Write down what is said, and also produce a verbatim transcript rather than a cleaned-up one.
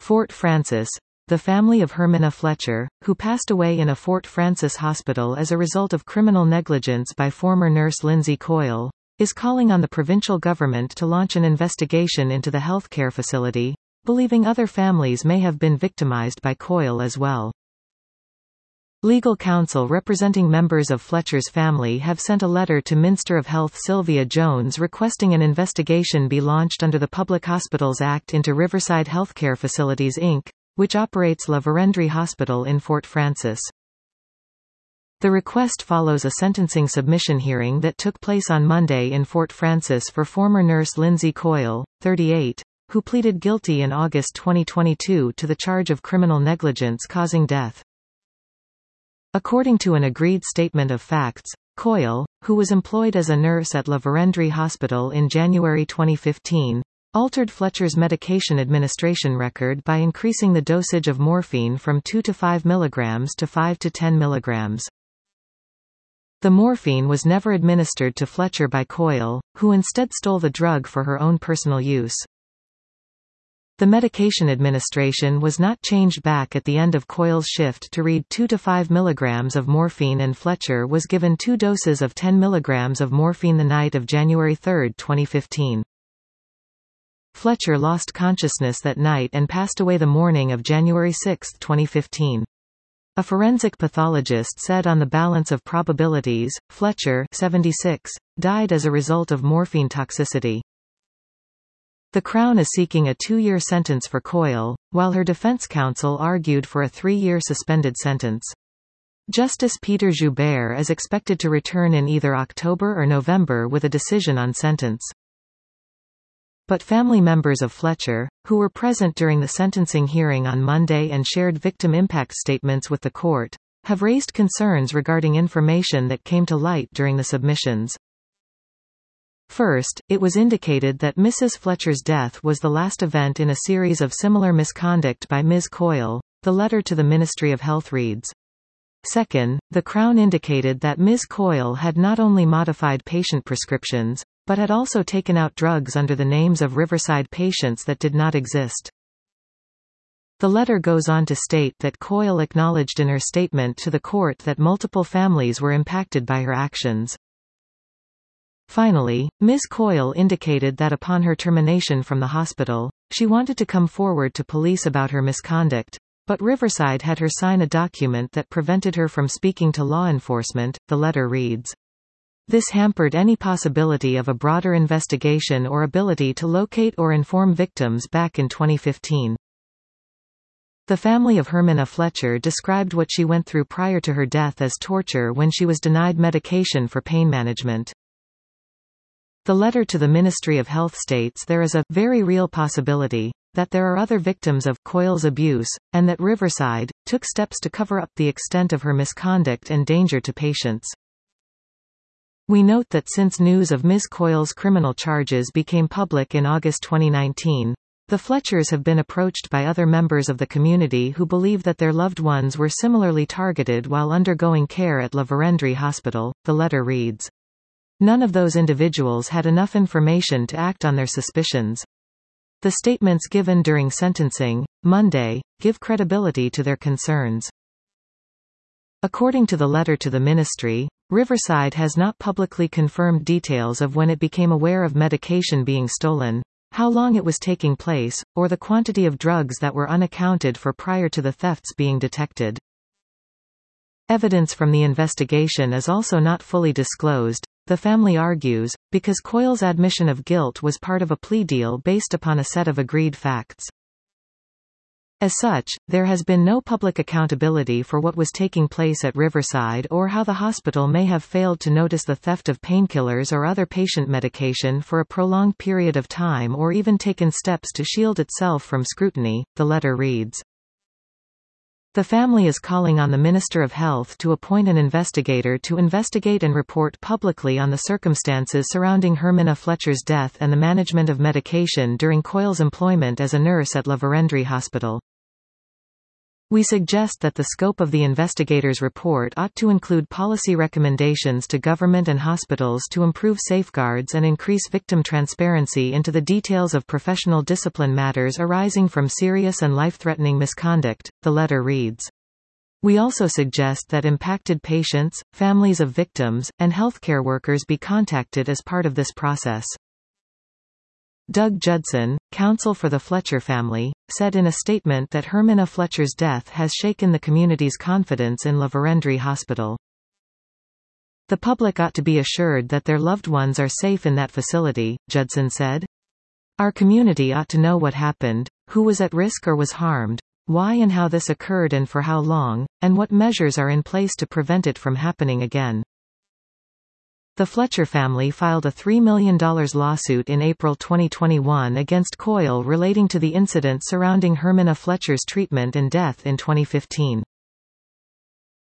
Fort Frances. The family of Hermina Fletcher, who passed away in a Fort Frances hospital as a result of criminal negligence by former nurse Lindsay Coyle, is calling on the provincial government to launch an investigation into the healthcare facility, believing other families may have been victimized by Coyle as well. Legal counsel representing members of Fletcher's family have sent a letter to Minister of Health Sylvia Jones requesting an investigation be launched under the Public Hospitals Act into Riverside Healthcare Facilities Incorporated, which operates La Vérendrye Hospital in Fort Frances. The request follows a sentencing submission hearing that took place on Monday in Fort Frances for former nurse Lindsay Coyle, thirty-eight, who pleaded guilty in August twenty twenty-two to the charge of criminal negligence causing death. According to an agreed statement of facts, Coyle, who was employed as a nurse at La Vérendrye Hospital in January twenty fifteen, altered Fletcher's medication administration record by increasing the dosage of morphine from two to five milligrams to five to ten milligrams. The morphine was never administered to Fletcher by Coyle, who instead stole the drug for her own personal use. The medication administration was not changed back at the end of Coyle's shift to read two to five milligrams of morphine, and Fletcher was given two doses of ten milligrams of morphine the night of January third twenty fifteen. Fletcher lost consciousness that night and passed away the morning of January sixth twenty fifteen. A forensic pathologist said on the balance of probabilities, Fletcher, seventy-six, died as a result of morphine toxicity. The Crown is seeking a two-year sentence for Coyle, while her defense counsel argued for a three-year suspended sentence. Justice Peter Joubert is expected to return in either October or November with a decision on sentence. But family members of Fletcher, who were present during the sentencing hearing on Monday and shared victim impact statements with the court, have raised concerns regarding information that came to light during the submissions. First, it was indicated that Missus Fletcher's death was the last event in a series of similar misconduct by Miz Coyle, the letter to the Ministry of Health reads. Second, the Crown indicated that Miz Coyle had not only modified patient prescriptions, but had also taken out drugs under the names of Riverside patients that did not exist. The letter goes on to state that Coyle acknowledged in her statement to the court that multiple families were impacted by her actions. Finally, Miz Coyle indicated that upon her termination from the hospital, she wanted to come forward to police about her misconduct, but Riverside had her sign a document that prevented her from speaking to law enforcement, the letter reads. This hampered any possibility of a broader investigation or ability to locate or inform victims back in twenty fifteen. The family of Hermina Fletcher described what she went through prior to her death as torture when she was denied medication for pain management. The letter to the Ministry of Health states there is a very real possibility that there are other victims of Coyle's abuse, and that Riverside took steps to cover up the extent of her misconduct and danger to patients. We note that since news of Miz Coyle's criminal charges became public in August twenty nineteen, the Fletchers have been approached by other members of the community who believe that their loved ones were similarly targeted while undergoing care at La Vérendrye Hospital, the letter reads. None of those individuals had enough information to act on their suspicions. The statements given during sentencing, Monday, give credibility to their concerns. According to the letter to the ministry, Riverside has not publicly confirmed details of when it became aware of medication being stolen, how long it was taking place, or the quantity of drugs that were unaccounted for prior to the thefts being detected. Evidence from the investigation is also not fully disclosed, the family argues, because Coyle's admission of guilt was part of a plea deal based upon a set of agreed facts. As such, there has been no public accountability for what was taking place at Riverside or how the hospital may have failed to notice the theft of painkillers or other patient medication for a prolonged period of time or even taken steps to shield itself from scrutiny, the letter reads. The family is calling on the Minister of Health to appoint an investigator to investigate and report publicly on the circumstances surrounding Hermina Fletcher's death and the management of medication during Coyle's employment as a nurse at La Vérendrye Hospital. We suggest that the scope of the investigators' report ought to include policy recommendations to government and hospitals to improve safeguards and increase victim transparency into the details of professional discipline matters arising from serious and life-threatening misconduct, the letter reads. We also suggest that impacted patients, families of victims, and healthcare workers be contacted as part of this process. Doug Judson, counsel for the Fletcher family, said in a statement that Hermina Fletcher's death has shaken the community's confidence in La Vérendrye Hospital. The public ought to be assured that their loved ones are safe in that facility, Judson said. Our community ought to know what happened, who was at risk or was harmed, why and how this occurred and for how long, and what measures are in place to prevent it from happening again. The Fletcher family filed a three million dollar lawsuit in April twenty twenty-one against Coyle relating to the incident surrounding Hermina Fletcher's treatment and death in twenty fifteen.